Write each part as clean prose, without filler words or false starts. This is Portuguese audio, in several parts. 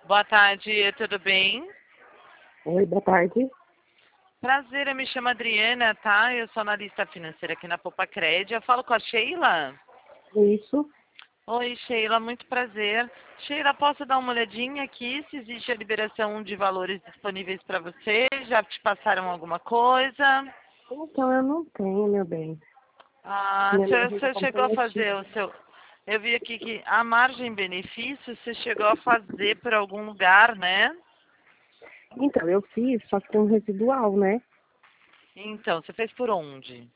Boa tarde, tudo bem? Oi, boa tarde. Prazer, eu me chamo Adriana, tá? Eu sou analista financeira aqui na Popacred. Eu falo com a Sheila? Isso. Oi, Sheila, muito prazer. Sheila, posso dar uma olhadinha aqui se existe a liberação de valores disponíveis para você? Já te passaram alguma coisa? Então, eu não tenho, meu bem. Ah, Minha margem está você chegou a fazer comprometida. o seu... Eu vi aqui que a margem benefício você chegou a fazer por algum lugar, né? Então, eu fiz, só que tem um residual, né? Então, você fez por onde?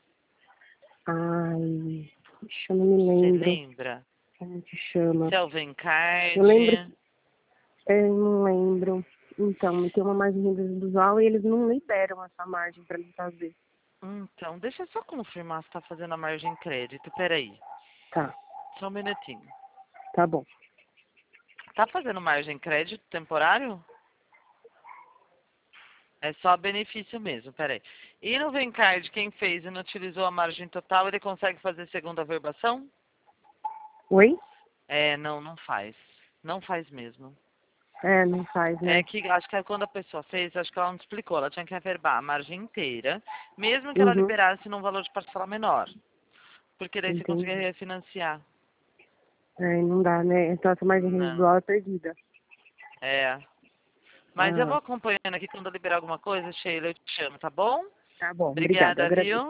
Ai, deixa eu não me Você lembro lembra? como que chama. Eu lembro Selvencard. que... Eu não lembro. Então, tem uma margem residual e eles não liberam essa margem para mim fazer. Então, deixa eu só confirmar se está fazendo a margem crédito. Peraí, Tá, só um minutinho. tá bom. Tá fazendo margem crédito temporário? É só benefício mesmo, peraí. E no Vencard, quem fez e não utilizou a margem total, ele consegue fazer segunda verbação? Oi? É, não, não faz. Não faz mesmo. É, não faz, É né? que acho que quando a pessoa fez, acho que ela não explicou, ela tinha que averbar a margem inteira, mesmo que ela Uhum, liberasse num valor de parcela menor. Porque daí você conseguia entendi. refinanciar. É, não dá, né? Então, essa margem Não. residual é perdida. É. Mas eu vou Ah, acompanhando aqui quando eu liberar alguma coisa, Sheila, eu te chamo, tá bom? tá bom. Obrigada, Obrigada, agradeço. viu?